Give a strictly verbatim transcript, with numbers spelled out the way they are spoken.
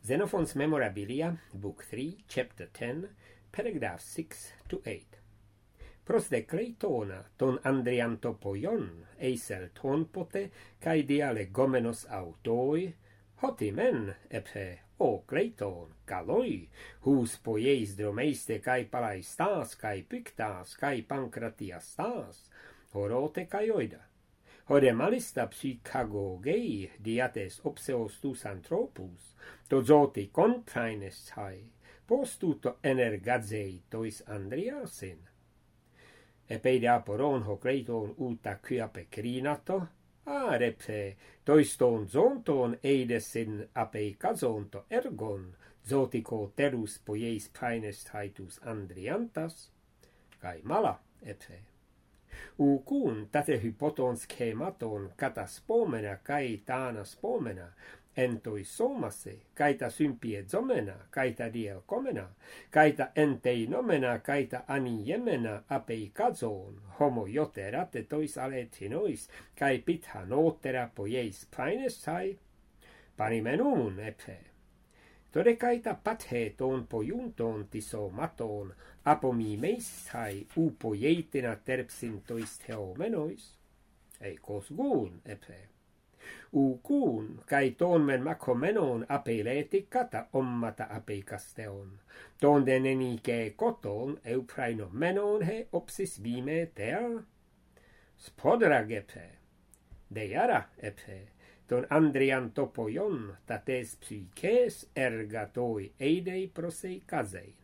Xenophon's Memorabilia, Book three, Chapter ten, Paragraph six to eight. Pros de Cleitona ton Andriantopoion, eisel ton pote, cae dialegomenos autoi, hotimen, epe, o Cleiton, caloi, hus poieis dromeiste cae palaistas, cae pictas, cae pancratiastas, horote cae oida. Hode malista psychagogei, diates opseos tus anthropus, to zoti contraines hai, postuto energazei tois Andriasin. Epeide aporon ho Cleiton uta quia pecrinato, arepse, toiston zonton eidesin apei casonto ergon, zotico terus poieis praenes taitus Andriantas, cae mala, epse. Ucun tate hypoton schematon cata spomena cae tana spomena, entoi somase, caeta sympie zomena, caeta diel comena, caeta entei nomena, caeta aniemena apei cazon, homo ioterate tois aletinois, cae pitha notera poieis praenestai, panimenum epse. Tode caeta pathe ton poiunton tiso maton, apomi meistai u poietena terpsin tois theomenois, eikos gun epse. Ucun, cae ton men macomenon apeleti cata ommata apei casteon, donde nenice coton eu praeno menon he opsis vime tea? Spodrag epse, deiara epse, ton Andriantopoion tates psyches ergatoi eidei prosei casei.